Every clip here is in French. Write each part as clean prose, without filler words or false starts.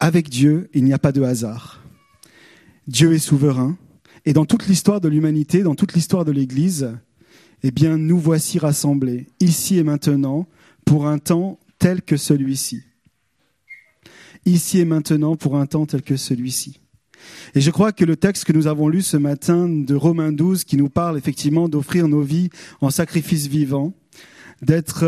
avec Dieu, il n'y a pas de hasard. Dieu est souverain. Et dans toute l'histoire de l'humanité, dans toute l'histoire de l'Église, eh bien, nous voici rassemblés, ici et maintenant, pour un temps tel que celui-ci. Ici et maintenant, pour un temps tel que celui-ci. Et je crois que le texte que nous avons lu ce matin de Romains 12, qui nous parle effectivement d'offrir nos vies en sacrifice vivant, d'être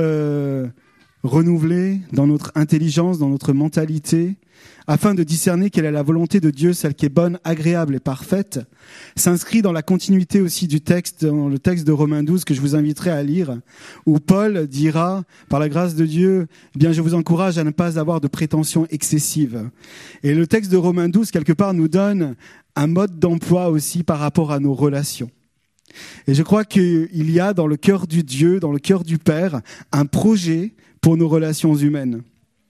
renouvelés dans notre intelligence, dans notre mentalité, afin de discerner quelle est la volonté de Dieu, celle qui est bonne, agréable et parfaite, s'inscrit dans la continuité aussi du texte, dans le texte de Romains 12 que je vous inviterai à lire, où Paul dira, par la grâce de Dieu, eh bien, je vous encourage à ne pas avoir de prétentions excessives. Et le texte de Romains 12, quelque part, nous donne un mode d'emploi aussi par rapport à nos relations. Et je crois qu'il y a dans le cœur du Dieu, dans le cœur du Père, un projet pour nos relations humaines.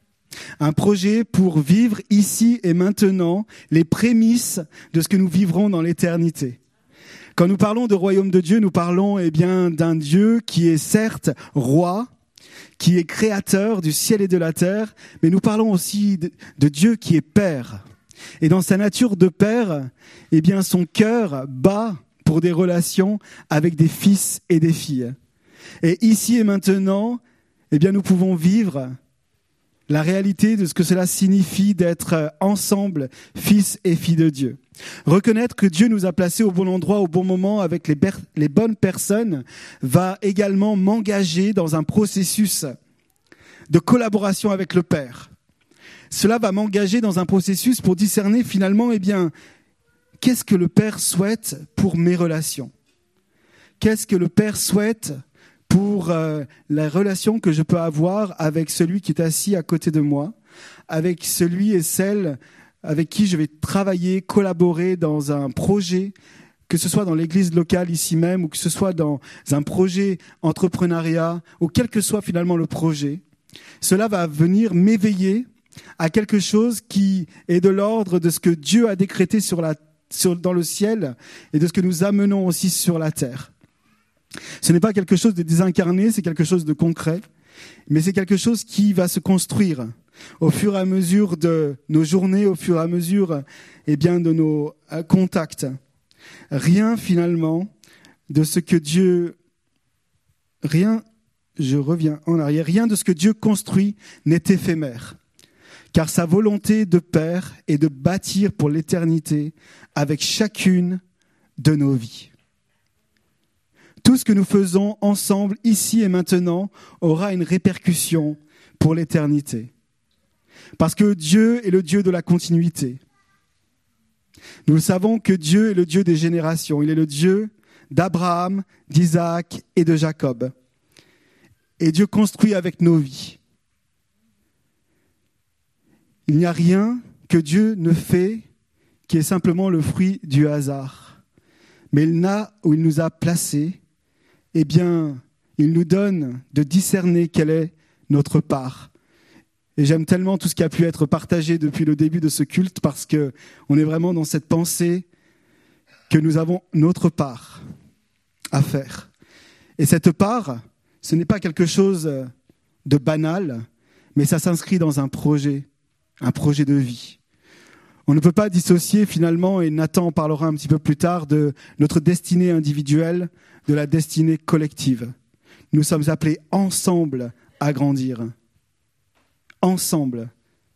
Un projet pour vivre ici et maintenant les prémices de ce que nous vivrons dans l'éternité. Quand nous parlons de royaume de Dieu, nous parlons d'un Dieu qui est certes roi, qui est créateur du ciel et de la terre, mais nous parlons aussi de Dieu qui est Père. Et dans sa nature de Père, son cœur bat pour des relations avec des fils et des filles. Et ici et maintenant, nous pouvons vivre la réalité de ce que cela signifie d'être ensemble, fils et filles de Dieu. Reconnaître que Dieu nous a placés au bon endroit, au bon moment, avec les bonnes personnes, va également m'engager dans un processus de collaboration avec le Père. Cela va m'engager dans un processus pour discerner finalement, qu'est-ce que le Père souhaite pour mes relations ? Qu'est-ce que le Père souhaite pour la relation que je peux avoir avec celui qui est assis à côté de moi, avec celui et celle avec qui je vais travailler, collaborer dans un projet, que ce soit dans l'église locale ici même, ou que ce soit dans un projet entrepreneuriat, ou quel que soit finalement le projet. Cela va venir m'éveiller à quelque chose qui est de l'ordre de ce que Dieu a décrété dans le ciel et de ce que nous amenons aussi sur la terre. Ce n'est pas quelque chose de désincarné, c'est quelque chose de concret, mais c'est quelque chose qui va se construire au fur et à mesure de nos journées, au fur et à mesure de nos contacts. Rien finalement de ce que Dieu... je reviens en arrière, rien de ce que Dieu construit n'est éphémère, car sa volonté de Père est de bâtir pour l'éternité avec chacune de nos vies. Tout ce que nous faisons ensemble, ici et maintenant, aura une répercussion pour l'éternité. Parce que Dieu est le Dieu de la continuité. Nous le savons que Dieu est le Dieu des générations. Il est le Dieu d'Abraham, d'Isaac et de Jacob. Et Dieu construit avec nos vies. Il n'y a rien que Dieu ne fait qui est simplement le fruit du hasard. Mais il nous a placés, il nous donne de discerner quelle est notre part. Et j'aime tellement tout ce qui a pu être partagé depuis le début de ce culte parce qu'on est vraiment dans cette pensée que nous avons notre part à faire. Et cette part, ce n'est pas quelque chose de banal, mais ça s'inscrit dans un projet de vie. On ne peut pas dissocier finalement, et Nathan en parlera un petit peu plus tard, de notre destinée individuelle de la destinée collective. Nous sommes appelés ensemble à grandir. Ensemble.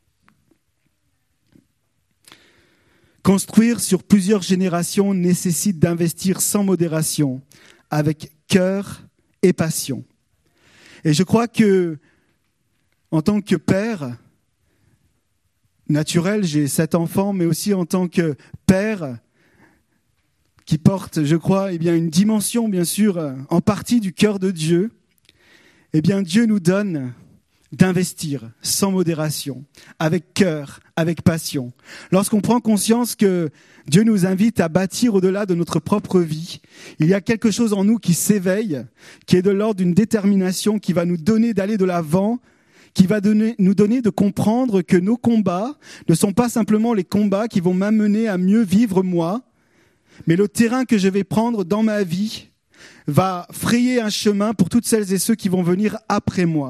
Construire sur plusieurs générations nécessite d'investir sans modération, avec cœur et passion. Et je crois que, en tant que père naturel, j'ai 7 enfants, mais aussi en tant que père qui porte, je crois, une dimension, bien sûr, en partie du cœur de Dieu, Dieu nous donne d'investir sans modération, avec cœur, avec passion. Lorsqu'on prend conscience que Dieu nous invite à bâtir au-delà de notre propre vie, il y a quelque chose en nous qui s'éveille, qui est de l'ordre d'une détermination qui va nous donner d'aller de l'avant, qui va nous donner de comprendre que nos combats ne sont pas simplement les combats qui vont m'amener à mieux vivre moi, mais le terrain que je vais prendre dans ma vie va frayer un chemin pour toutes celles et ceux qui vont venir après moi.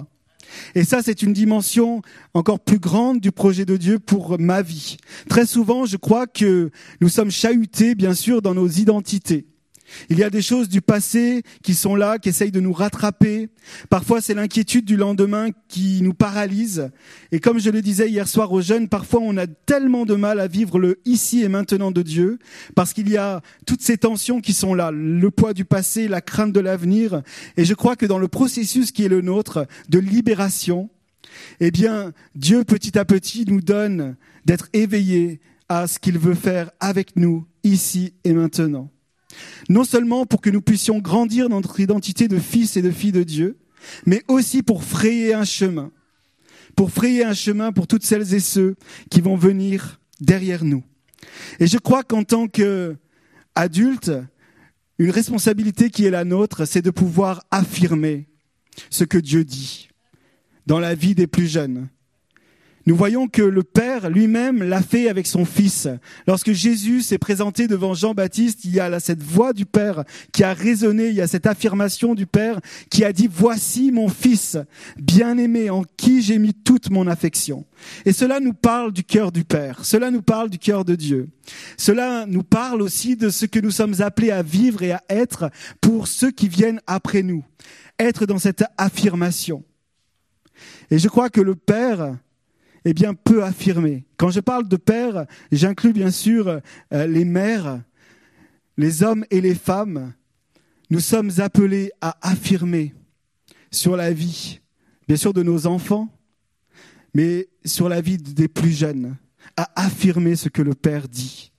Et ça, c'est une dimension encore plus grande du projet de Dieu pour ma vie. Très souvent, je crois que nous sommes chahutés, bien sûr, dans nos identités. Il y a des choses du passé qui sont là, qui essayent de nous rattraper. Parfois, c'est l'inquiétude du lendemain qui nous paralyse. Et comme je le disais hier soir aux jeunes, parfois on a tellement de mal à vivre le ici et maintenant de Dieu, parce qu'il y a toutes ces tensions qui sont là, le poids du passé, la crainte de l'avenir. Et je crois que dans le processus qui est le nôtre de libération, eh bien, Dieu petit à petit nous donne d'être éveillés à ce qu'il veut faire avec nous ici et maintenant. Non seulement pour que nous puissions grandir dans notre identité de fils et de filles de Dieu, mais aussi pour frayer un chemin pour toutes celles et ceux qui vont venir derrière nous. Et je crois qu'en tant qu'adultes, une responsabilité qui est la nôtre, c'est de pouvoir affirmer ce que Dieu dit dans la vie des plus jeunes. Nous voyons que le Père lui-même l'a fait avec son Fils. Lorsque Jésus s'est présenté devant Jean-Baptiste, il y a là cette voix du Père qui a résonné, il y a cette affirmation du Père qui a dit « Voici mon Fils, bien-aimé, en qui j'ai mis toute mon affection ». Et cela nous parle du cœur du Père, cela nous parle du cœur de Dieu. Cela nous parle aussi de ce que nous sommes appelés à vivre et à être pour ceux qui viennent après nous. Être dans cette affirmation. Et je crois que le Père peut affirmer. Quand je parle de père, j'inclus bien sûr les mères, les hommes et les femmes. Nous sommes appelés à affirmer sur la vie, bien sûr de nos enfants, mais sur la vie des plus jeunes, à affirmer ce que le Père dit.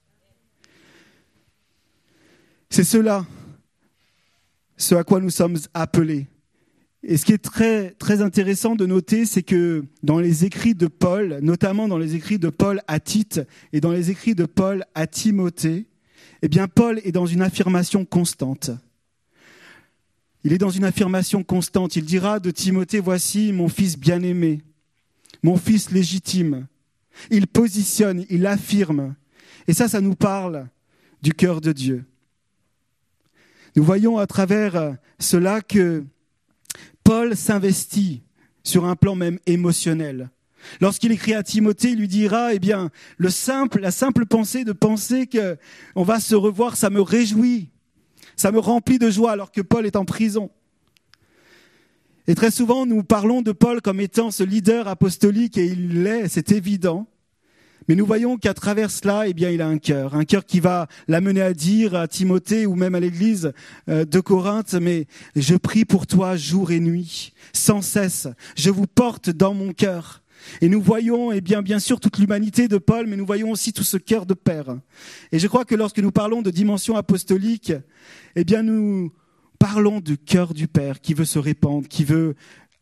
C'est cela, ce à quoi nous sommes appelés. Et ce qui est très, très intéressant de noter, c'est que dans les écrits de Paul, notamment dans les écrits de Paul à Tite et dans les écrits de Paul à Timothée, Paul est dans une affirmation constante. Il est dans une affirmation constante. Il dira de Timothée, « Voici mon fils bien-aimé, mon fils légitime. » Il positionne, il affirme. Et ça nous parle du cœur de Dieu. Nous voyons à travers cela que Paul s'investit sur un plan même émotionnel. Lorsqu'il écrit à Timothée, il lui dira, la simple pensée de penser qu'on va se revoir, ça me réjouit, ça me remplit de joie alors que Paul est en prison. Et très souvent, nous parlons de Paul comme étant ce leader apostolique, et il l'est, c'est évident. Mais nous voyons qu'à travers cela, il a un cœur qui va l'amener à dire à Timothée ou même à l'église de Corinthe, mais je prie pour toi jour et nuit, sans cesse, je vous porte dans mon cœur. Et nous voyons, bien sûr, toute l'humanité de Paul, mais nous voyons aussi tout ce cœur de Père. Et je crois que lorsque nous parlons de dimension apostolique, nous parlons du cœur du Père qui veut se répandre, qui veut,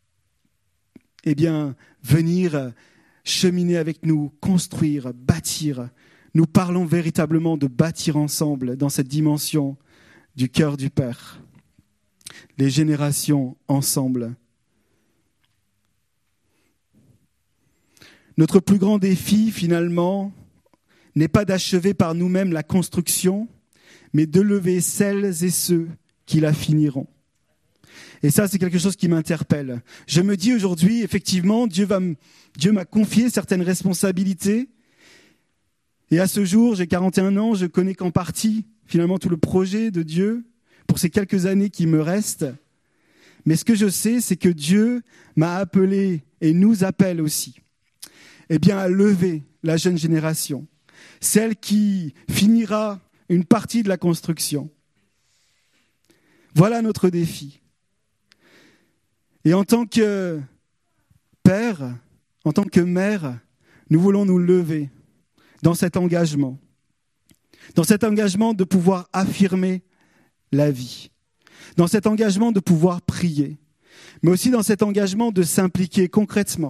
venir cheminer avec nous, construire, bâtir. Nous parlons véritablement de bâtir ensemble dans cette dimension du cœur du Père. Les générations ensemble. Notre plus grand défi, finalement, n'est pas d'achever par nous-mêmes la construction, mais de lever celles et ceux qui la finiront. Et ça, c'est quelque chose qui m'interpelle. Je me dis aujourd'hui, effectivement, Dieu m'a confié certaines responsabilités. Et à ce jour, j'ai 41 ans, je connais qu'en partie, finalement, tout le projet de Dieu pour ces quelques années qui me restent. Mais ce que je sais, c'est que Dieu m'a appelé et nous appelle aussi, à lever la jeune génération, celle qui finira une partie de la construction. Voilà notre défi. Et en tant que père, en tant que mère, nous voulons nous lever dans cet engagement de pouvoir affirmer la vie, dans cet engagement de pouvoir prier, mais aussi dans cet engagement de s'impliquer concrètement.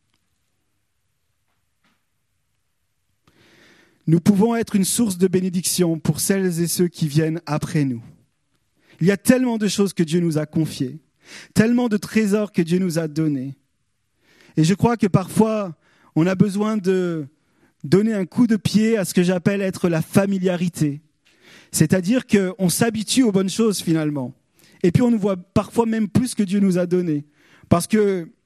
Nous pouvons être une source de bénédiction pour celles et ceux qui viennent après nous. Il y a tellement de choses que Dieu nous a confiées, tellement de trésors que Dieu nous a donnés. Et je crois que parfois, on a besoin de donner un coup de pied à ce que j'appelle être la familiarité. C'est-à-dire qu'on s'habitue aux bonnes choses finalement. Et puis on nous voit parfois même plus que Dieu nous a donné. Parce que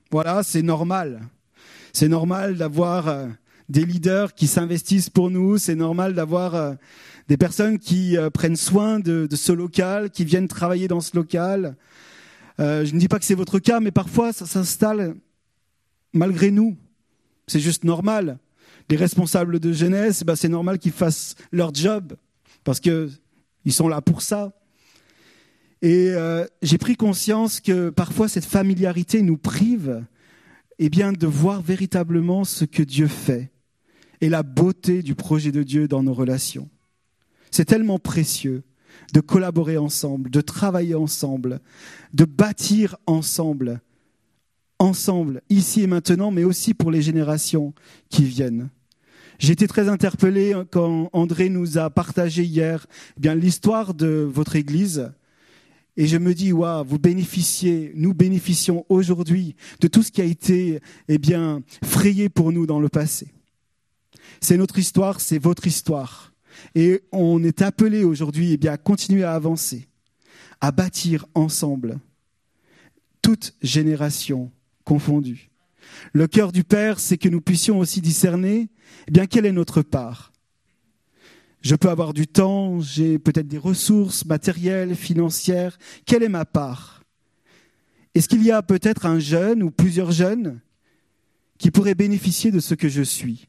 Voilà, c'est normal. C'est normal d'avoir des leaders qui s'investissent pour nous. C'est normal d'avoir des personnes qui prennent soin de ce local, qui viennent travailler dans ce local. Je ne dis pas que c'est votre cas, mais parfois ça s'installe malgré nous. C'est juste normal. Les responsables de jeunesse, c'est normal qu'ils fassent leur job parce qu'ils sont là pour ça. Et j'ai pris conscience que parfois cette familiarité nous prive de voir véritablement ce que Dieu fait et la beauté du projet de Dieu dans nos relations. C'est tellement précieux de collaborer ensemble, de travailler ensemble, de bâtir ensemble, ici et maintenant, mais aussi pour les générations qui viennent. J'ai été très interpellé quand André nous a partagé hier l'histoire de votre Église. Et je me dis, waouh, nous bénéficions aujourd'hui de tout ce qui a été frayé pour nous dans le passé. C'est notre histoire, c'est votre histoire. Et on est appelé aujourd'hui à continuer à avancer, à bâtir ensemble, toutes générations confondues. Le cœur du Père, c'est que nous puissions aussi discerner quelle est notre part. Je peux avoir du temps, j'ai peut-être des ressources matérielles, financières. Quelle est ma part? Est-ce qu'il y a peut-être un jeune ou plusieurs jeunes qui pourraient bénéficier de ce que je suis?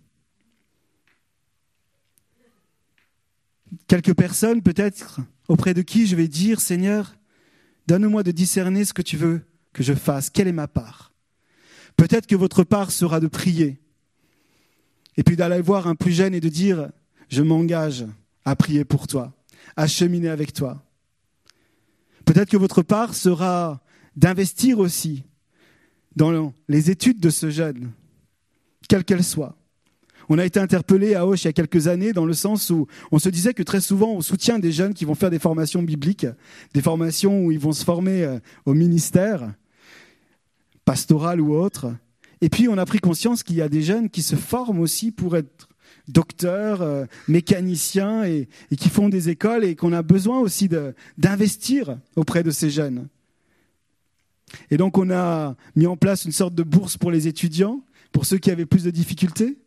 Quelques personnes peut-être auprès de qui je vais dire, Seigneur, donne-moi de discerner ce que tu veux que je fasse. Quelle est ma part? Peut-être que votre part sera de prier. Et puis d'aller voir un plus jeune et de dire, je m'engage à prier pour toi, à cheminer avec toi. Peut-être que votre part sera d'investir aussi dans les études de ce jeune, quelle qu'elle soit. On a été interpellé à Auch il y a quelques années dans le sens où on se disait que très souvent on soutient des jeunes qui vont faire des formations bibliques, des formations où ils vont se former au ministère, pastoral ou autre. Et puis on a pris conscience qu'il y a des jeunes qui se forment aussi pour être docteurs, mécaniciens et qui font des écoles et qu'on a besoin aussi d'investir auprès de ces jeunes. Et donc on a mis en place une sorte de bourse pour les étudiants, pour ceux qui avaient plus de difficultés.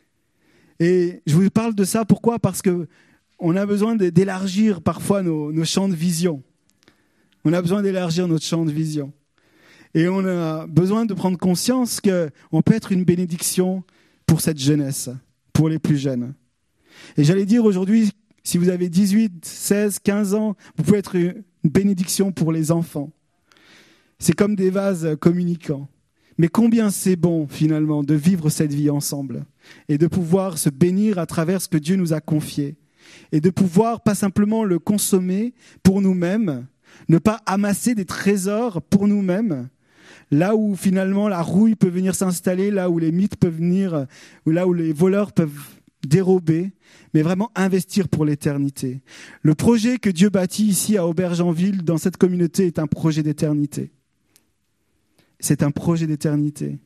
Et je vous parle de ça, pourquoi ? Parce qu'on a besoin d'élargir parfois nos champs de vision. On a besoin d'élargir notre champ de vision. Et on a besoin de prendre conscience qu'on peut être une bénédiction pour cette jeunesse, pour les plus jeunes. Et j'allais dire aujourd'hui, si vous avez 18, 16, 15 ans, vous pouvez être une bénédiction pour les enfants. C'est comme des vases communicants. Mais combien c'est bon finalement de vivre cette vie ensemble et de pouvoir se bénir à travers ce que Dieu nous a confié et de pouvoir pas simplement le consommer pour nous-mêmes, ne pas amasser des trésors pour nous-mêmes, là où finalement la rouille peut venir s'installer, là où les mythes peuvent venir, ou là où les voleurs peuvent dérober, mais vraiment investir pour l'éternité. Le projet que Dieu bâtit ici à Aubergenville, dans cette communauté, est un projet d'éternité. C'est un projet d'éternité.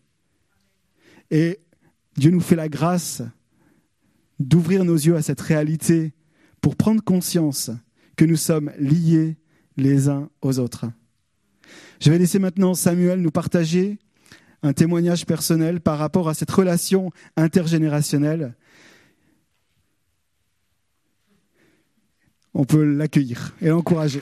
Et Dieu nous fait la grâce d'ouvrir nos yeux à cette réalité pour prendre conscience que nous sommes liés les uns aux autres. Je vais laisser maintenant Samuel nous partager un témoignage personnel par rapport à cette relation intergénérationnelle. On peut l'accueillir et l'encourager.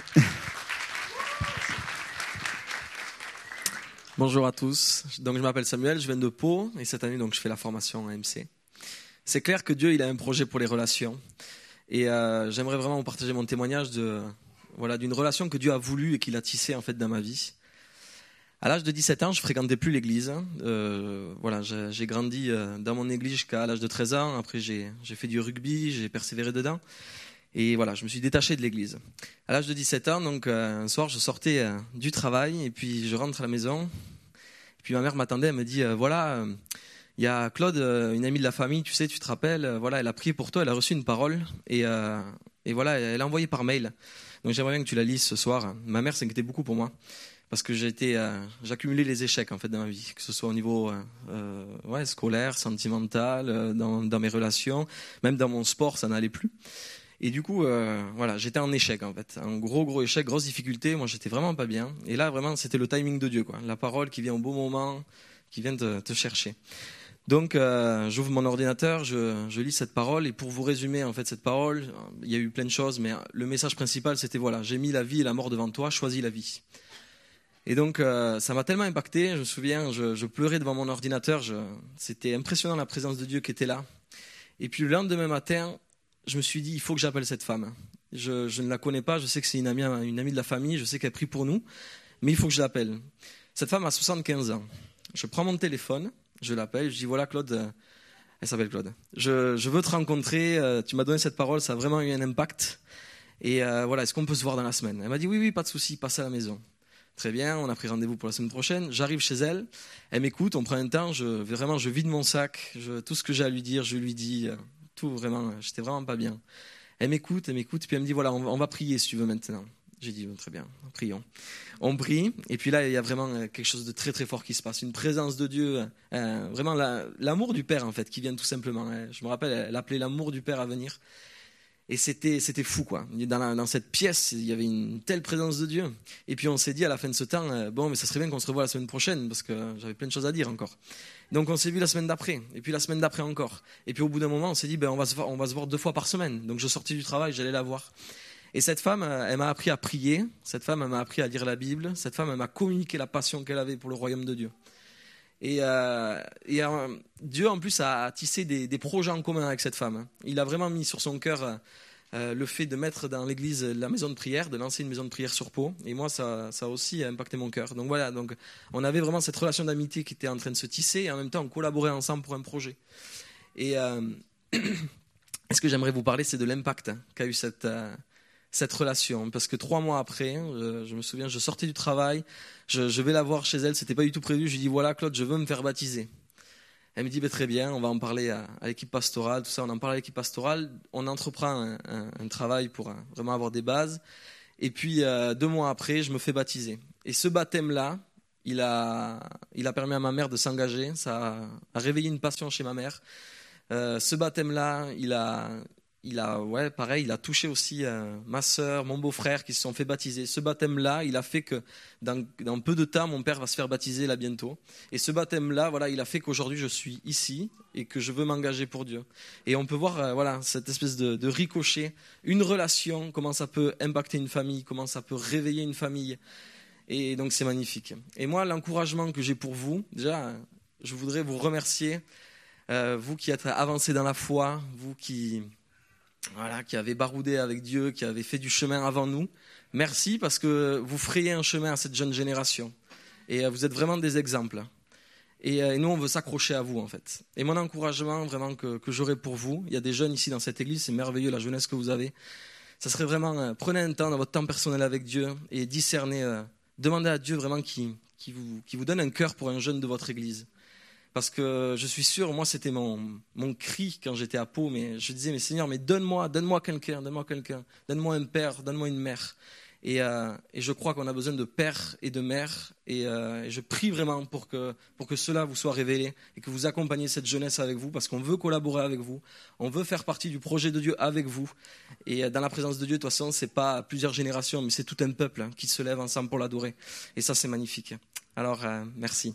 Bonjour à tous, donc je m'appelle Samuel, je viens de Pau et cette année donc, je fais la formation à MC. C'est clair que Dieu il a un projet pour les relations et j'aimerais vraiment vous partager mon témoignage d'une relation que Dieu a voulu et qu'il a tissée en fait, dans ma vie. À l'âge de 17 ans, je ne fréquentais plus l'église. J'ai grandi dans mon église jusqu'à l'âge de 13 ans. Après, j'ai fait du rugby, j'ai persévéré dedans. Et voilà, je me suis détaché de l'église. À l'âge de 17 ans, donc, un soir, je sortais du travail et puis je rentre à la maison. Et puis ma mère m'attendait, elle me dit il y a Claude, une amie de la famille, tu sais, tu te rappelles, elle a prié pour toi, elle a reçu une parole et voilà, elle a envoyé par mail. Donc j'aimerais bien que tu la lises ce soir. Ma mère s'inquiétait beaucoup pour moi parce que j'accumulais les échecs en fait dans ma vie, que ce soit au niveau scolaire, sentimental, dans mes relations, même dans mon sport, ça n'allait plus. Et du coup, j'étais en échec en fait, un gros échec, grosse difficulté. Moi, j'étais vraiment pas bien. Et là, vraiment, c'était le timing de Dieu, quoi. La parole qui vient au bon moment. qui vient te chercher. Donc, j'ouvre mon ordinateur, je lis cette parole, et pour vous résumer en fait cette parole, il y a eu plein de choses, mais le message principal c'était voilà, j'ai mis la vie et la mort devant toi, choisis la vie. Et donc, ça m'a tellement impacté, je me souviens, je pleurais devant mon ordinateur, c'était impressionnant la présence de Dieu qui était là. Et puis le lendemain matin, je me suis dit, il faut que j'appelle cette femme. Je ne la connais pas, je sais que c'est une amie de la famille, je sais qu'elle prie pour nous, mais il faut que je l'appelle. Cette femme a 75 ans. Je prends mon téléphone, je l'appelle, je dis voilà Claude, elle s'appelle Claude, je veux te rencontrer, tu m'as donné cette parole, ça a vraiment eu un impact, et voilà, est-ce qu'on peut se voir dans la semaine? Elle m'a dit oui, pas de souci, passe à la maison. Très bien, on a pris rendez-vous pour la semaine prochaine, j'arrive chez elle, elle m'écoute, on prend un temps, je vide mon sac, tout ce que j'ai à lui dire, je lui dis, tout vraiment, j'étais vraiment pas bien. Elle m'écoute, puis elle me dit voilà, on va prier si tu veux maintenant. J'ai dit très bien, prions. On prie, et puis là il y a vraiment quelque chose de très très fort qui se passe, une présence de Dieu, vraiment l'amour du Père en fait, qui vient tout simplement. Je me rappelle, elle appelait l'amour du Père à venir, et c'était fou quoi. Dans cette pièce, il y avait une telle présence de Dieu. Et puis on s'est dit à la fin de ce temps, bon mais ça serait bien qu'on se revoie la semaine prochaine, parce que j'avais plein de choses à dire encore. Donc on s'est vu la semaine d'après, et puis la semaine d'après encore. Et puis au bout d'un moment, on s'est dit, on va se voir 2 fois par semaine. Donc je sortais du travail, j'allais la voir. Et cette femme, elle m'a appris à prier, cette femme, elle m'a appris à lire la Bible, cette femme, elle m'a communiqué la passion qu'elle avait pour le royaume de Dieu. Et Dieu, en plus, a tissé des projets en commun avec cette femme. Il a vraiment mis sur son cœur le fait de mettre dans l'église la maison de prière, de lancer une maison de prière sur Pau. Et moi, ça a aussi impacté mon cœur. Donc voilà, on avait vraiment cette relation d'amitié qui était en train de se tisser, et en même temps, on collaborait ensemble pour un projet. Et ce que j'aimerais vous parler, c'est de l'impact qu'a eu cette relation, parce que 3 mois après, je me souviens, je sortais du travail, je vais la voir chez elle, c'était pas du tout prévu, je lui dis voilà Claude, je veux me faire baptiser. Elle me dit très bien, on va en parler à l'équipe pastorale, tout ça, on en parle à l'équipe pastorale, on entreprend un travail pour vraiment avoir des bases, et puis 2 mois après, je me fais baptiser. Et ce baptême-là, il a permis à ma mère de s'engager, ça a réveillé une passion chez ma mère. Ce baptême-là, il a touché aussi ma sœur, mon beau-frère qui se sont fait baptiser. Ce baptême-là, il a fait que dans peu de temps, mon père va se faire baptiser là bientôt. Et ce baptême-là, il a fait qu'aujourd'hui je suis ici et que je veux m'engager pour Dieu. Et on peut voir cette espèce de ricochet, une relation, comment ça peut impacter une famille, comment ça peut réveiller une famille. Et donc c'est magnifique. Et moi, l'encouragement que j'ai pour vous, déjà, je voudrais vous remercier, vous qui êtes avancés dans la foi, vous qui avez baroudé avec Dieu, qui avez fait du chemin avant nous. Merci parce que vous frayez un chemin à cette jeune génération. Et vous êtes vraiment des exemples. Et nous, on veut s'accrocher à vous, en fait. Et mon encouragement, vraiment, que j'aurai pour vous, il y a des jeunes ici dans cette église, c'est merveilleux la jeunesse que vous avez. Ça serait vraiment, prenez un temps dans votre temps personnel avec Dieu et discernez, demandez à Dieu vraiment qui vous donne un cœur pour un jeune de votre église. Parce que je suis sûr, moi c'était mon cri quand j'étais à Pau, mais je disais, mais Seigneur, mais donne-moi quelqu'un, donne-moi un père, donne-moi une mère. Et je crois qu'on a besoin de pères et de mères, et je prie vraiment pour que cela vous soit révélé, et que vous accompagniez cette jeunesse avec vous, parce qu'on veut collaborer avec vous, on veut faire partie du projet de Dieu avec vous. Et dans la présence de Dieu, de toute façon, c'est pas plusieurs générations, mais c'est tout un peuple qui se lève ensemble pour l'adorer. Et ça, c'est magnifique. Alors, merci.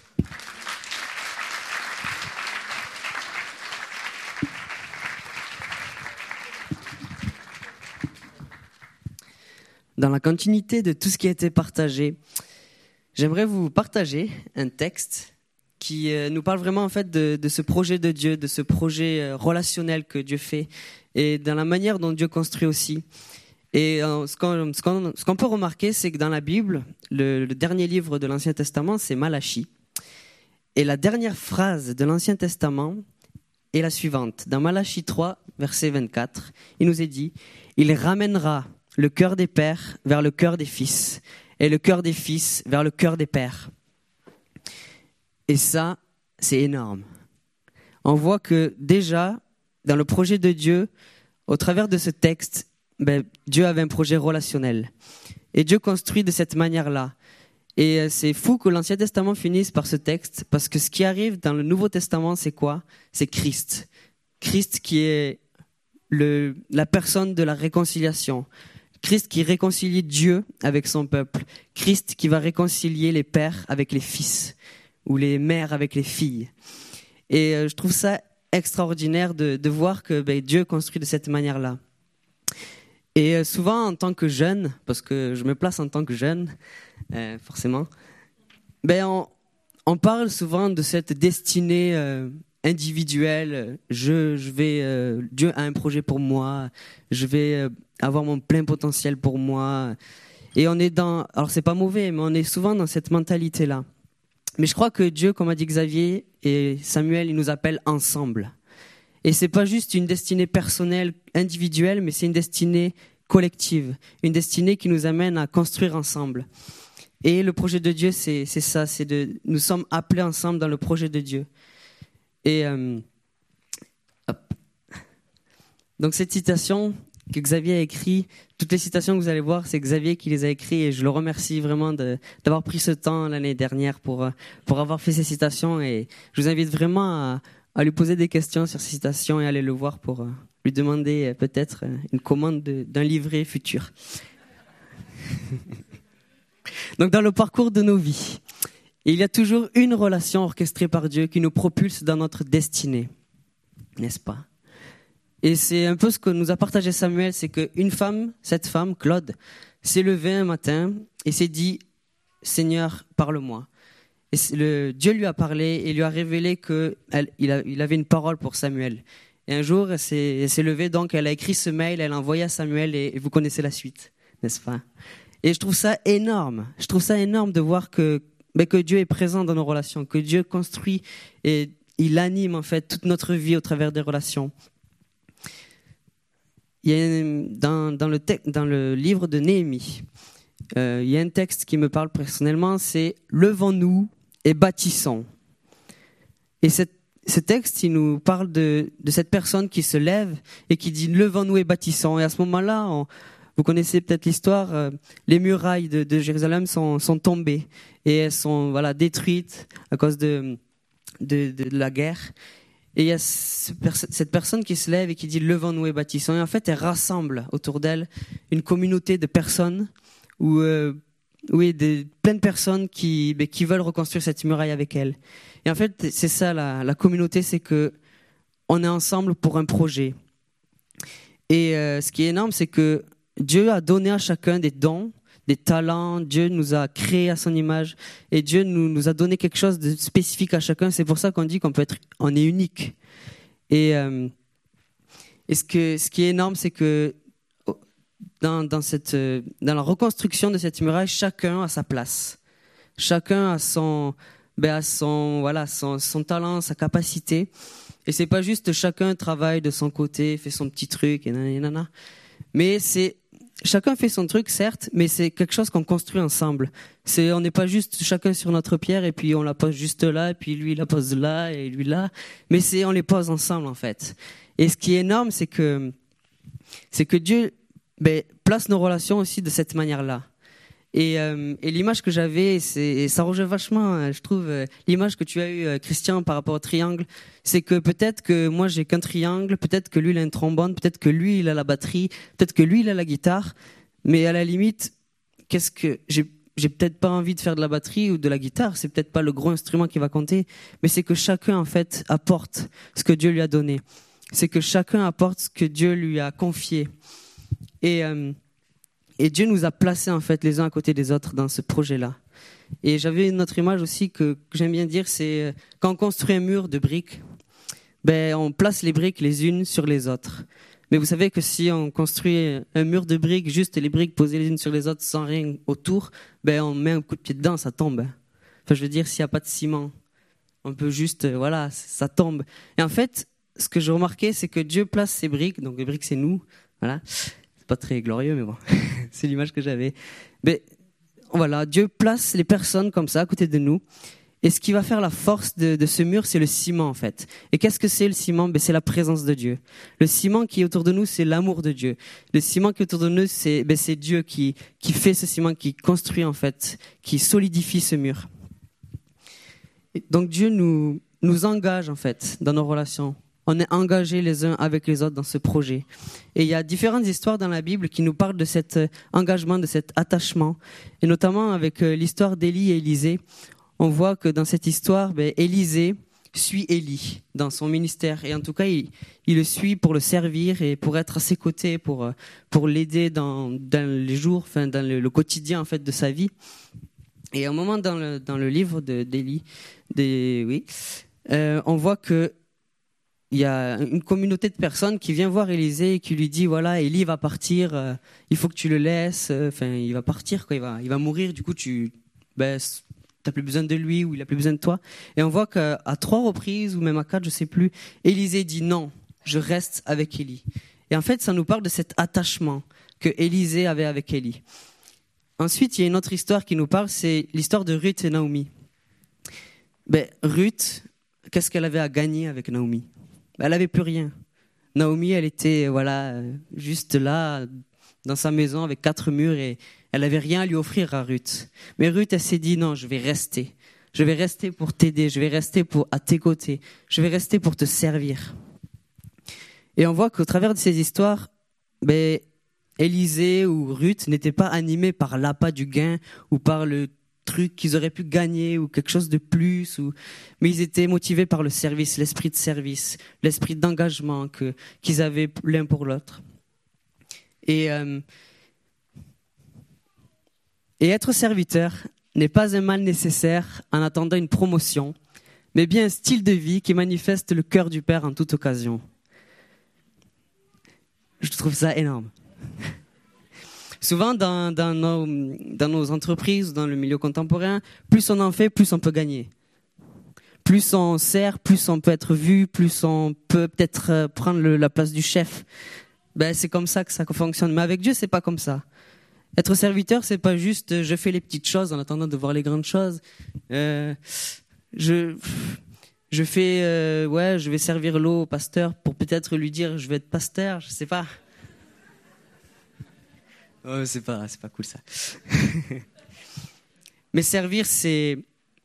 Dans la continuité de tout ce qui a été partagé, j'aimerais vous partager un texte qui nous parle vraiment en fait de ce projet de Dieu, de ce projet relationnel que Dieu fait et dans la manière dont Dieu construit aussi. Et ce qu'on peut remarquer, c'est que dans la Bible, le dernier livre de l'Ancien Testament, c'est Malachie. Et la dernière phrase de l'Ancien Testament est la suivante. Dans Malachie 3, verset 24, il nous est dit « Il ramènera le cœur des pères vers le cœur des fils, et le cœur des fils vers le cœur des pères. » Et ça, c'est énorme. On voit que déjà, dans le projet de Dieu, au travers de ce texte, Dieu avait un projet relationnel. Et Dieu construit de cette manière-là. Et c'est fou que l'Ancien Testament finisse par ce texte, parce que ce qui arrive dans le Nouveau Testament, c'est quoi ? C'est Christ. Christ qui est la personne de la réconciliation. Christ qui réconcilie Dieu avec son peuple. Christ qui va réconcilier les pères avec les fils. ou les mères avec les filles. Et je trouve ça extraordinaire de voir que Dieu construit de cette manière-là. Et souvent, en tant que jeune, parce que je me place en tant que jeune, forcément, on parle souvent de cette destinée individuelle. Dieu a un projet pour moi, je vais avoir mon plein potentiel pour moi. Et on est alors c'est pas mauvais, mais on est souvent dans cette mentalité-là. Mais je crois que Dieu, comme a dit Xavier et Samuel, il nous appelle ensemble. Et c'est pas juste une destinée personnelle, individuelle, mais c'est une destinée collective, une destinée qui nous amène à construire ensemble. Et le projet de Dieu, c'est ça, nous sommes appelés ensemble dans le projet de Dieu. Et donc cette citation que Xavier a écrite, toutes les citations que vous allez voir, c'est Xavier qui les a écrites et je le remercie vraiment d'avoir pris ce temps l'année dernière pour avoir fait ces citations. Et je vous invite vraiment à lui poser des questions sur ces citations et aller le voir pour lui demander peut-être une commande d'un livret futur. Donc dans le parcours de nos vies, il y a toujours une relation orchestrée par Dieu qui nous propulse dans notre destinée, n'est-ce pas? Et c'est un peu ce que nous a partagé Samuel, c'est qu'une femme, cette femme, Claude, s'est levée un matin et s'est dit « Seigneur, parle-moi ». Et Dieu lui a parlé et lui a révélé qu'il avait une parole pour Samuel. Et un jour, elle s'est levée, donc elle a écrit ce mail, elle a envoyé à Samuel et vous connaissez la suite, n'est-ce pas? Et je trouve ça énorme. Je trouve ça énorme de voir que Dieu est présent dans nos relations, que Dieu construit et il anime en fait toute notre vie au travers des relations. Il y a dans le livre de Néhémie, il y a un texte qui me parle personnellement, c'est « Levons-nous et bâtissons ». Et ce texte, il nous parle de cette personne qui se lève et qui dit « Levons-nous et bâtissons ». Et à ce moment-là, vous connaissez peut-être l'histoire, les murailles de Jérusalem sont tombées et elles sont détruites à cause de la guerre. Et il y a cette personne qui se lève et qui dit « Levons-nous et bâtissons ». Et en fait, elle rassemble autour d'elle une communauté de personnes, plein de personnes qui veulent reconstruire cette muraille avec elle. Et en fait, c'est ça la communauté, c'est qu'on est ensemble pour un projet. Et ce qui est énorme, c'est que Dieu a donné à chacun des dons, des talents. Dieu nous a créés à son image et Dieu nous a donné quelque chose de spécifique à chacun. C'est pour ça qu'on dit on est unique. Et ce qui est énorme, c'est que dans la reconstruction de cette muraille, chacun a sa place. Chacun a son talent, sa capacité. Et c'est pas juste chacun travaille de son côté, fait son petit truc et nanana. Mais chacun fait son truc, certes, mais c'est quelque chose qu'on construit ensemble. On n'est pas juste chacun sur notre pierre et puis on la pose juste là, et puis lui il la pose là et lui là. Mais on les pose ensemble en fait. Et ce qui est énorme, c'est que Dieu place nos relations aussi de cette manière-là. Et l'image que j'avais, et ça rejoint vachement, je trouve, l'image que tu as eue, Christian, par rapport au triangle, c'est que peut-être que moi j'ai qu'un triangle, peut-être que lui il a un trombone, peut-être que lui il a la batterie, peut-être que lui il a la guitare, mais à la limite, j'ai peut-être pas envie de faire de la batterie ou de la guitare, c'est peut-être pas le gros instrument qui va compter, mais c'est que chacun en fait apporte ce que Dieu lui a donné, c'est que chacun apporte ce que Dieu lui a confié. Et Dieu nous a placés en fait les uns à côté des autres dans ce projet-là. Et j'avais une autre image aussi que j'aime bien dire, c'est quand on construit un mur de briques, on place les briques les unes sur les autres. Mais vous savez que si on construit un mur de briques, juste les briques posées les unes sur les autres sans rien autour, on met un coup de pied dedans, ça tombe. Enfin, je veux dire, s'il n'y a pas de ciment, on peut juste, ça tombe. Et en fait, ce que j'ai remarqué, c'est que Dieu place ces briques, donc les briques c'est nous, voilà. Pas très glorieux, mais bon, c'est l'image que j'avais. Mais voilà, Dieu place les personnes comme ça à côté de nous. Et ce qui va faire la force de ce mur, c'est le ciment en fait. Et qu'est-ce que c'est le ciment? C'est la présence de Dieu. Le ciment qui est autour de nous, c'est l'amour de Dieu. Le ciment qui est autour de nous, c'est Dieu qui fait ce ciment, qui construit en fait, qui solidifie ce mur. Et donc Dieu nous engage en fait dans nos relations. On est engagés les uns avec les autres dans ce projet. Et il y a différentes histoires dans la Bible qui nous parlent de cet engagement, de cet attachement. Et notamment avec l'histoire d'Élie et Élisée, on voit que dans cette histoire, Élisée suit Élie dans son ministère. Et en tout cas, il le suit pour le servir et pour être à ses côtés, pour l'aider dans les jours, dans le quotidien en fait, de sa vie. Et à un moment dans le livre d'Élie, on voit que il y a une communauté de personnes qui vient voir Élisée et qui lui dit voilà, Élie va partir, il faut que tu le laisses, il va partir, quoi, il va mourir, du coup t'as plus besoin de lui ou il a plus besoin de toi. Et on voit qu'à 3 reprises ou même à 4, je sais plus, Élisée dit non, je reste avec Élie. Et en fait, ça nous parle de cet attachement que Élisée avait avec Élie. Ensuite, il y a une autre histoire qui nous parle, c'est l'histoire de Ruth et Naomi. Ruth, qu'est-ce qu'elle avait à gagner avec Naomi ? Elle n'avait plus rien. Naomi, elle était juste là, dans sa maison, avec 4 murs, et elle n'avait rien à lui offrir à Ruth. Mais Ruth, elle s'est dit, non, je vais rester. Je vais rester pour t'aider, je vais rester à tes côtés, je vais rester pour te servir. Et on voit qu'au travers de ces histoires, Élisée ou Ruth n'étaient pas animés par l'appât du gain ou par le truc qu'ils auraient pu gagner ou quelque chose de plus, mais ils étaient motivés par le service, l'esprit de service, l'esprit d'engagement qu'ils avaient l'un pour l'autre. Et être serviteur n'est pas un mal nécessaire en attendant une promotion, mais bien un style de vie qui manifeste le cœur du Père en toute occasion. Je trouve ça énorme. Souvent, dans nos entreprises, dans le milieu contemporain, plus on en fait, plus on peut gagner. Plus on sert, plus on peut être vu, plus on peut peut-être prendre la place du chef. C'est comme ça que ça fonctionne. Mais avec Dieu, c'est pas comme ça. Être serviteur, c'est pas juste je fais les petites choses en attendant de voir les grandes choses. Je vais servir l'eau au pasteur pour peut-être lui dire je vais être pasteur, je sais pas. Oh, c'est pas cool ça. Mais servir, c'est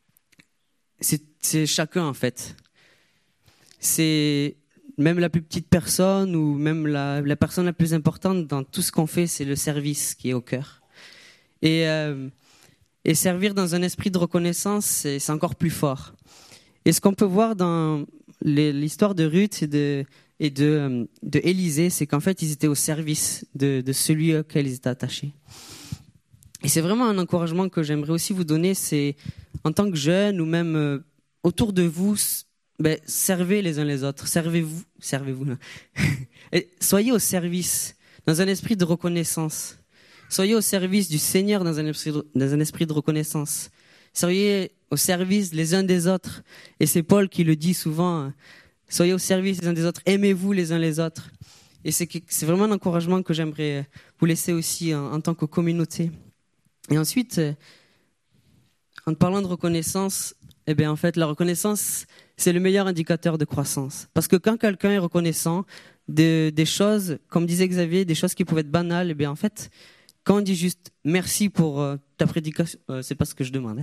chacun en fait. C'est même la plus petite personne ou même la personne la plus importante dans tout ce qu'on fait, c'est le service qui est au cœur. Et servir dans un esprit de reconnaissance, c'est encore plus fort. Et ce qu'on peut voir dans l'histoire de Ruth et de Élisée, c'est qu'en fait, ils étaient au service de celui auquel ils étaient attachés. Et c'est vraiment un encouragement que j'aimerais aussi vous donner, c'est en tant que jeunes ou même autour de vous, servez les uns les autres, servez-vous. Et soyez au service, dans un esprit de reconnaissance. Soyez au service du Seigneur dans un esprit de reconnaissance. Soyez au service les uns des autres. Et c'est Paul qui le dit souvent. Soyez au service les uns des autres. Aimez-vous les uns les autres. Et c'est vraiment un encouragement que j'aimerais vous laisser aussi en tant que communauté. Et ensuite, en parlant de reconnaissance, en fait, la reconnaissance, c'est le meilleur indicateur de croissance. Parce que quand quelqu'un est reconnaissant des choses, comme disait Xavier, des choses qui pouvaient être banales, en fait, quand on dit juste merci pour ta prédication, c'est pas ce que je demande.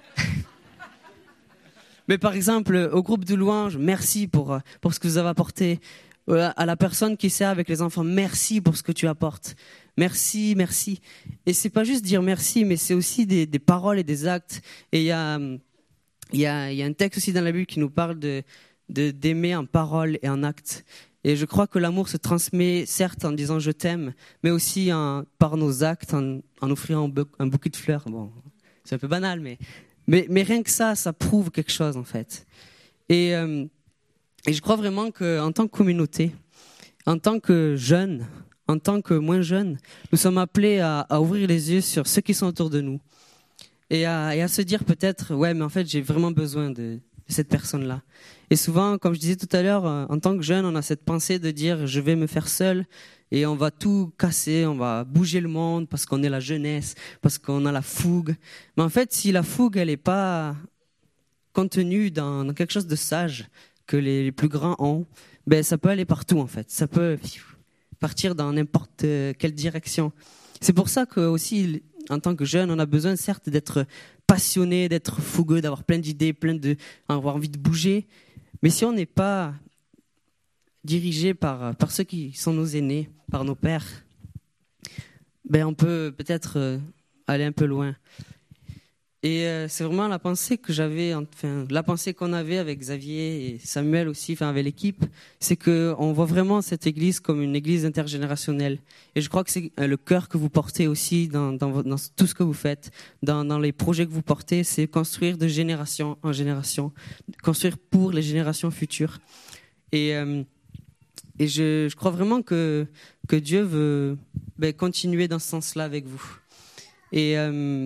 Mais par exemple, au groupe de louanges, merci pour ce que vous avez apporté. À la personne qui sert avec les enfants, merci pour ce que tu apportes. Merci, merci. Et c'est pas juste dire merci, mais c'est aussi des paroles et des actes. Et il y a un texte aussi dans la Bible qui nous parle d'aimer en parole et en acte. Et je crois que l'amour se transmet, certes, en disant je t'aime, mais aussi par nos actes, en offrant un bouquet de fleurs. Bon, c'est un peu banal, mais rien que ça prouve quelque chose, en fait. Et je crois vraiment qu'en tant que communauté, en tant que jeunes, en tant que moins jeunes, nous sommes appelés à ouvrir les yeux sur ceux qui sont autour de nous. Et à se dire peut-être, ouais, mais en fait, j'ai vraiment besoin de cette personne-là. Et souvent, comme je disais tout à l'heure, en tant que jeune, on a cette pensée de dire, je vais me faire seul et on va tout casser, on va bouger le monde parce qu'on est la jeunesse, parce qu'on a la fougue. Mais en fait, si la fougue, elle n'est pas contenue dans quelque chose de sage que les plus grands ont, ça peut aller partout, en fait. Ça peut partir dans n'importe quelle direction. C'est pour ça que aussi, en tant que jeune, on a besoin certes d'être passionné, d'être fougueux, d'avoir plein d'idées, d'avoir envie de bouger. Mais si on n'est pas dirigé par ceux qui sont nos aînés, par nos pères, on peut peut-être aller un peu loin. Et c'est vraiment la pensée que j'avais, la pensée qu'on avait avec Xavier et Samuel aussi, avec l'équipe, c'est qu'on voit vraiment cette église comme une église intergénérationnelle. Et je crois que c'est le cœur que vous portez aussi dans tout ce que vous faites, dans les projets que vous portez, c'est construire de génération en génération, construire pour les générations futures. Et je crois vraiment que Dieu veut continuer dans ce sens-là avec vous. Et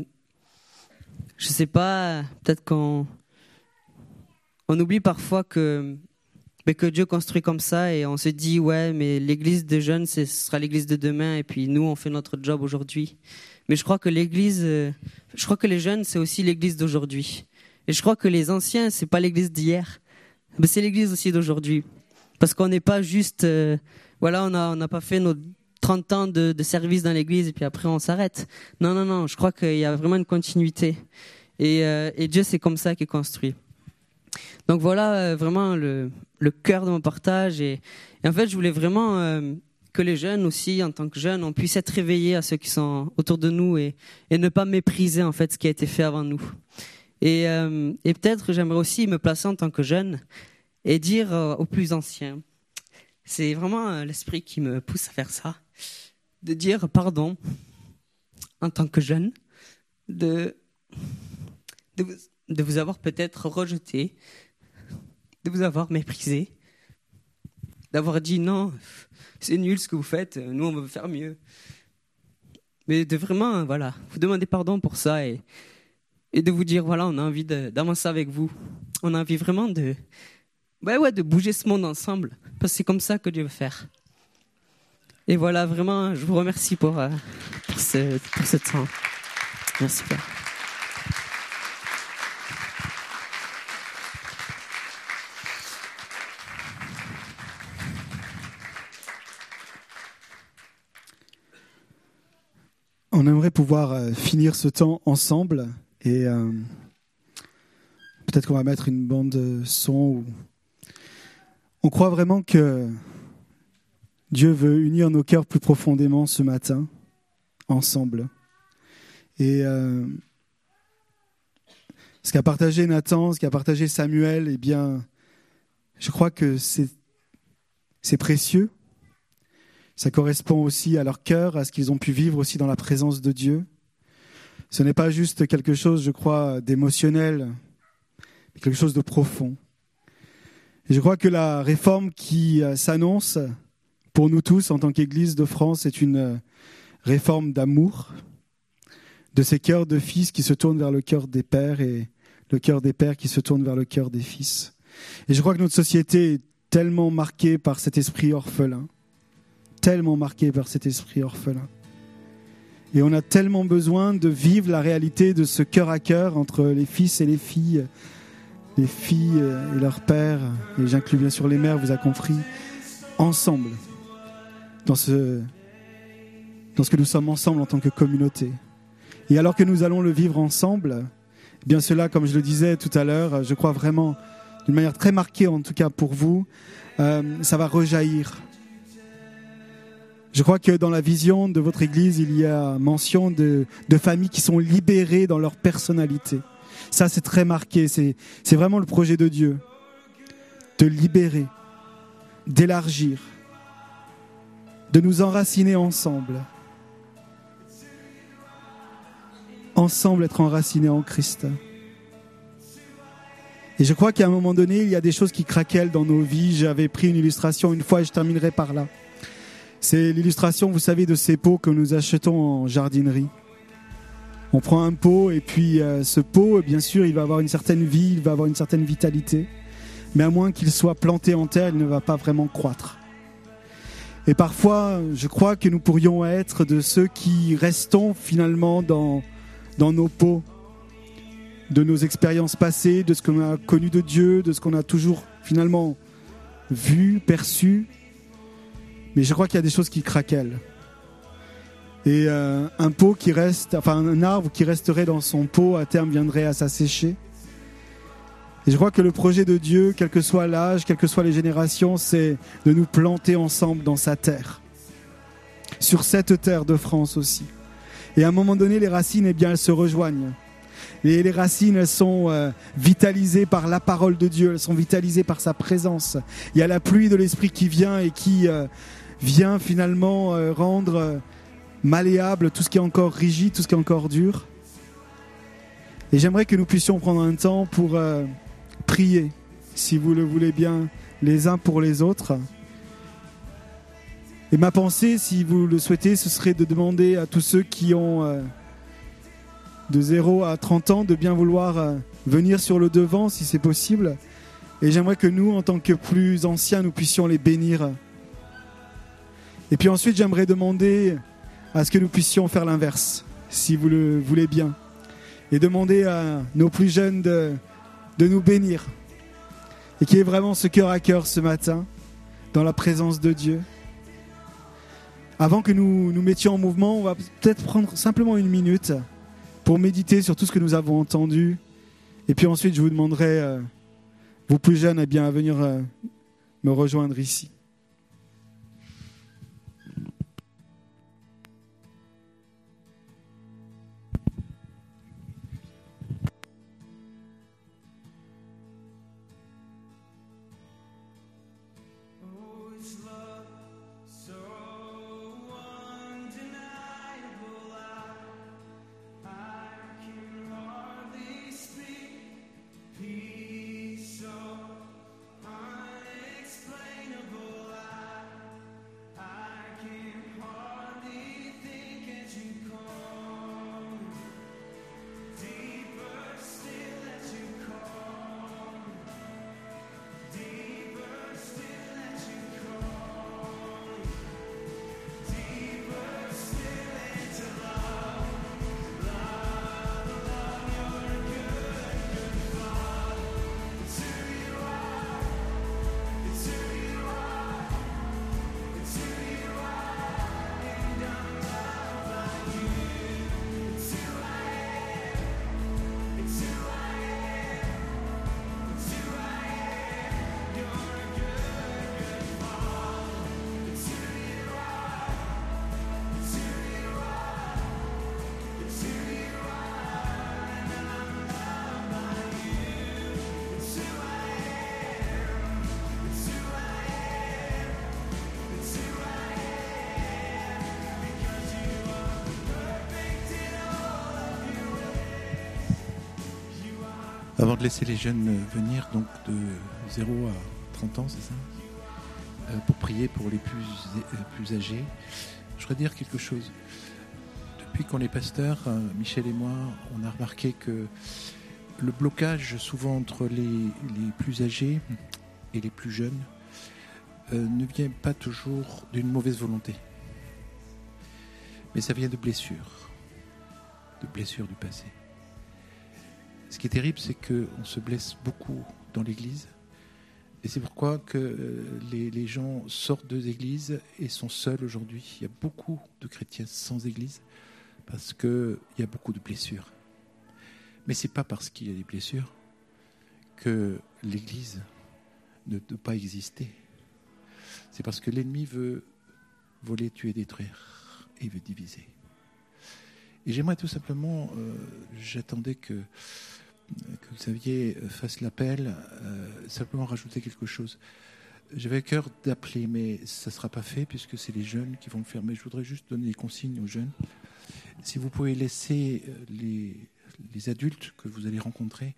je sais pas, peut-être qu'on oublie parfois que Dieu construit comme ça et on se dit ouais, mais l'église des jeunes ce sera l'église de demain et puis nous on fait notre job aujourd'hui. Mais je crois que les jeunes c'est aussi l'église d'aujourd'hui. Et je crois que les anciens c'est pas l'église d'hier, mais c'est l'église aussi d'aujourd'hui. Parce qu'on n'est pas juste on n'a pas fait nos 30 ans de service dans l'église et puis après on s'arrête. Non, je crois qu'il y a vraiment une continuité. Et Dieu, c'est comme ça qu'il construit. Donc voilà vraiment le cœur de mon partage. Et en fait, je voulais vraiment que les jeunes aussi, en tant que jeunes, on puisse être réveillés à ceux qui sont autour de nous et ne pas mépriser en fait ce qui a été fait avant nous. Et peut-être j'aimerais aussi me placer en tant que jeune et dire aux plus anciens, c'est vraiment l'esprit qui me pousse à faire ça, de dire pardon en tant que jeune, de vous avoir peut-être rejeté, de vous avoir méprisé, d'avoir dit non, c'est nul ce que vous faites, nous on veut faire mieux. Mais de vraiment, vous demander pardon pour ça et de vous dire, on a envie d'avancer avec vous. On a envie vraiment de bouger ce monde ensemble, parce que c'est comme ça que Dieu veut faire. Et voilà, vraiment, je vous remercie pour ce temps. Merci, Père. On aimerait pouvoir finir ce temps ensemble et peut-être qu'on va mettre une bande son. On croit vraiment que Dieu veut unir nos cœurs plus profondément ce matin, ensemble. Et ce qu'a partagé Nathan, ce qu'a partagé Samuel, eh bien, je crois que c'est précieux. Ça correspond aussi à leur cœur, à ce qu'ils ont pu vivre aussi dans la présence de Dieu. Ce n'est pas juste quelque chose, je crois, d'émotionnel, mais quelque chose de profond. Et je crois que la réforme qui s'annonce pour nous tous en tant qu'Église de France est une réforme d'amour, de ces cœurs de fils qui se tournent vers le cœur des pères et le cœur des pères qui se tournent vers le cœur des fils. Et je crois que notre société est tellement marquée par cet esprit orphelin, Et on a tellement besoin de vivre la réalité de ce cœur à cœur entre les fils et les filles et leurs pères, et j'inclus bien sûr les mères, vous avez compris, ensemble, dans ce que nous sommes ensemble en tant que communauté. Et alors que nous allons le vivre ensemble, eh bien cela, comme je le disais tout à l'heure, je crois vraiment, d'une manière très marquée en tout cas pour vous, ça va rejaillir. Je crois que dans la vision de votre Église, il y a mention de familles qui sont libérées dans leur personnalité. Ça, c'est très marqué. C'est vraiment le projet de Dieu. De libérer, d'élargir, de nous enraciner ensemble. Ensemble, être enracinés en Christ. Et je crois qu'à un moment donné, il y a des choses qui craquellent dans nos vies. J'avais pris une illustration une fois et je terminerai par là. C'est l'illustration, vous savez, de ces pots que nous achetons en jardinerie. On prend un pot et puis ce pot, bien sûr, il va avoir une certaine vie, il va avoir une certaine vitalité. Mais à moins qu'il soit planté en terre, il ne va pas vraiment croître. Et parfois, je crois que nous pourrions être de ceux qui restons finalement dans nos pots, de nos expériences passées, de ce qu'on a connu de Dieu, de ce qu'on a toujours finalement vu, perçu. Mais je crois qu'il y a des choses qui craquellent. Et un arbre qui resterait dans son pot, à terme viendrait à s'assécher. Et je crois que le projet de Dieu, quel que soit l'âge, quelles que soient les générations, c'est de nous planter ensemble dans sa terre. Sur cette terre de France aussi. Et à un moment donné, les racines, elles se rejoignent. Et les racines, elles sont vitalisées par la parole de Dieu, elles sont vitalisées par sa présence. Il y a la pluie de l'Esprit qui vient et qui vient finalement rendre malléable tout ce qui est encore rigide, tout ce qui est encore dur. Et j'aimerais que nous puissions prendre un temps pour prier, si vous le voulez bien, les uns pour les autres. Et ma pensée, si vous le souhaitez, ce serait de demander à tous ceux qui ont de 0 à 30 ans de bien vouloir venir sur le devant, si c'est possible. Et j'aimerais que nous, en tant que plus anciens, nous puissions les bénir. Et puis ensuite, j'aimerais demander à ce que nous puissions faire l'inverse, si vous le voulez bien. Et demander à nos plus jeunes de nous bénir. Et qu'il y ait vraiment ce cœur à cœur ce matin, dans la présence de Dieu. Avant que nous nous mettions en mouvement, on va peut-être prendre simplement une minute pour méditer sur tout ce que nous avons entendu. Et puis ensuite, je vous demanderai, vous plus jeunes, à venir me rejoindre ici. Avant de laisser les jeunes venir, donc de 0 à 30 ans, c'est ça, pour prier pour les plus âgés, je voudrais dire quelque chose. Depuis qu'on est pasteurs, Michel et moi, on a remarqué que le blocage souvent entre les plus âgés et les plus jeunes ne vient pas toujours d'une mauvaise volonté, mais ça vient de blessures du passé. Ce qui est terrible, c'est qu'on se blesse beaucoup dans l'Église. Et c'est pourquoi que les gens sortent des églises et sont seuls aujourd'hui. Il y a beaucoup de chrétiens sans Église parce qu'il y a beaucoup de blessures. Mais ce n'est pas parce qu'il y a des blessures que l'Église ne doit pas exister. C'est parce que l'ennemi veut voler, tuer, détruire et veut diviser. Et j'aimerais tout simplement, j'attendais que Xavier fasse l'appel, simplement rajouter quelque chose. J'avais à cœur d'appeler, mais ça ne sera pas fait puisque c'est les jeunes qui vont le faire. Mais je voudrais juste donner des consignes aux jeunes. Si vous pouvez laisser les adultes que vous allez rencontrer,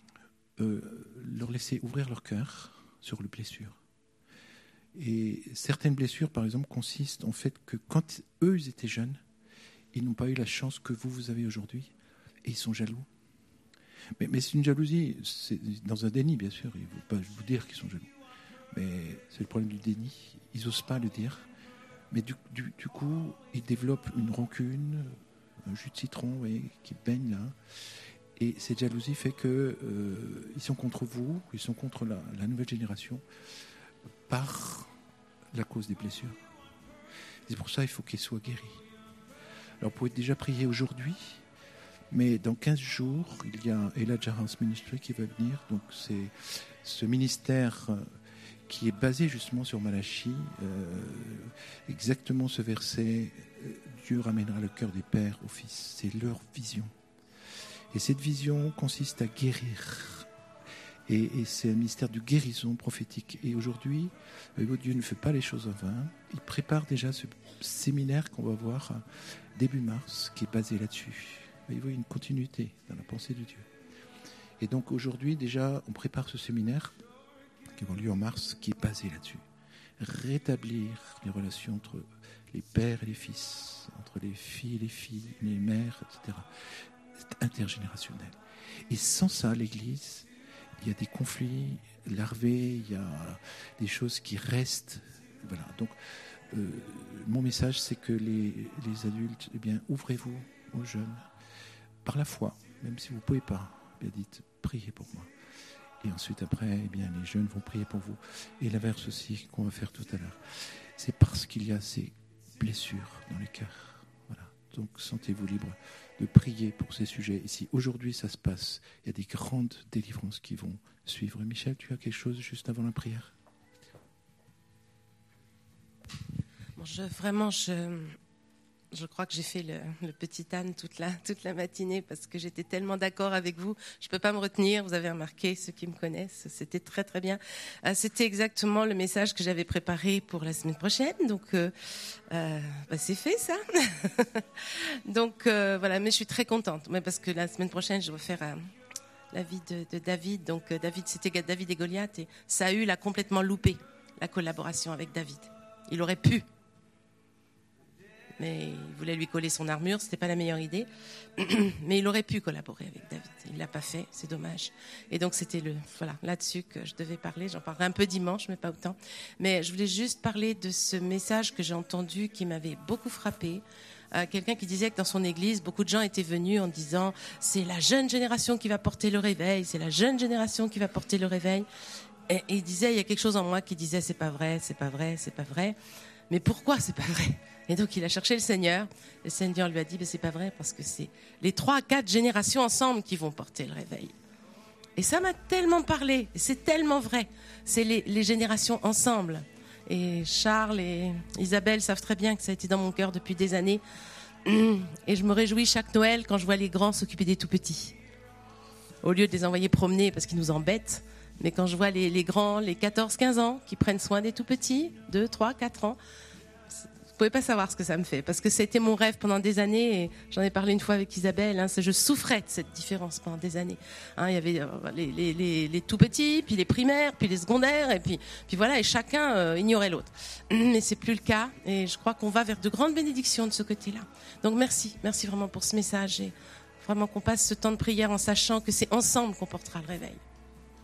leur laisser ouvrir leur cœur sur les blessures. Et certaines blessures, par exemple, consistent en fait que quand eux, ils étaient jeunes, ils n'ont pas eu la chance que vous avez aujourd'hui et ils sont jaloux. Mais c'est une jalousie, c'est dans un déni, bien sûr. Ils ne vont pas vous dire qu'ils sont jaloux. Mais c'est le problème du déni. Ils n'osent pas le dire. Mais du coup, ils développent une rancune, un jus de citron qui baigne là. Et cette jalousie fait qu'ils sont contre vous, ils sont contre la nouvelle génération par la cause des blessures. C'est pour ça qu'il faut qu'ils soient guéris. Alors, vous pouvez déjà prier aujourd'hui. Mais dans 15 jours, il y a Elijah House Ministry qui va venir. Donc c'est ce ministère qui est basé justement sur Malachie. Exactement ce verset, Dieu ramènera le cœur des pères aux fils. C'est leur vision. Et cette vision consiste à guérir. Et c'est un ministère de guérison prophétique. Et aujourd'hui, Dieu ne fait pas les choses en vain. Il prépare déjà ce séminaire qu'on va voir début mars, qui est basé là-dessus. Il y a une continuité dans la pensée de Dieu. Et donc aujourd'hui, déjà, on prépare ce séminaire qui aura lieu en mars, qui est basé là-dessus. Rétablir les relations entre les pères et les fils, entre les filles et les filles, les mères, etc. C'est intergénérationnel. Et sans ça, l'Église, il y a des conflits larvés, il y a des choses qui restent. Voilà. Donc, mon message, c'est que les adultes, ouvrez-vous aux jeunes par la foi, même si vous ne pouvez pas. Dites, priez pour moi. Et ensuite, après, les jeunes vont prier pour vous. Et l'inverse aussi, qu'on va faire tout à l'heure. C'est parce qu'il y a ces blessures dans les cœurs. Voilà. Donc, sentez-vous libre de prier pour ces sujets. Et si aujourd'hui ça se passe, il y a des grandes délivrances qui vont suivre. Michel, tu as quelque chose juste avant la prière? Bon, je crois que j'ai fait le petit âne toute la matinée parce que j'étais tellement d'accord avec vous. Je ne peux pas me retenir. Vous avez remarqué, ceux qui me connaissent, c'était très très bien. C'était exactement le message que j'avais préparé pour la semaine prochaine. Donc, c'est fait ça. Donc voilà, mais je suis très contente. Parce que la semaine prochaine, je vais faire la vie de David. Donc David, c'était David et Goliath. Et Saül a complètement loupé la collaboration avec David. Il aurait pu. Mais il voulait lui coller son armure, c'était pas la meilleure idée. Mais il aurait pu collaborer avec David. Il l'a pas fait, c'est dommage. Et donc c'était là-dessus que je devais parler. J'en parlerai un peu dimanche, mais pas autant. Mais je voulais juste parler de ce message que j'ai entendu qui m'avait beaucoup frappé. Quelqu'un qui disait que dans son église, beaucoup de gens étaient venus en disant « c'est la jeune génération qui va porter le réveil, c'est la jeune génération qui va porter le réveil ». Et il disait, il y a quelque chose en moi qui disait « c'est pas vrai, c'est pas vrai, c'est pas vrai ». Mais pourquoi c'est pas vrai ? Et donc il a cherché le Seigneur. Le Seigneur lui a dit, c'est pas vrai parce que c'est les 3 à 4 générations ensemble qui vont porter le réveil. Et ça m'a tellement parlé. Et c'est tellement vrai. C'est les générations ensemble. Et Charles et Isabelle savent très bien que ça a été dans mon cœur depuis des années. Et je me réjouis chaque Noël quand je vois les grands s'occuper des tout petits. Au lieu de les envoyer promener parce qu'ils nous embêtent. Mais quand je vois les grands, les 14-15 ans, qui prennent soin des tout petits, 2, 3, 4 ans, vous pouvez pas savoir ce que ça me fait. Parce que c'était mon rêve pendant des années, et j'en ai parlé une fois avec Isabelle, je souffrais de cette différence pendant des années. Il y avait les tout petits, puis les primaires, puis les secondaires, et puis voilà, et chacun ignorait l'autre. Mais c'est plus le cas, et je crois qu'on va vers de grandes bénédictions de ce côté-là. Donc merci vraiment pour ce message, et vraiment qu'on passe ce temps de prière en sachant que c'est ensemble qu'on portera le réveil.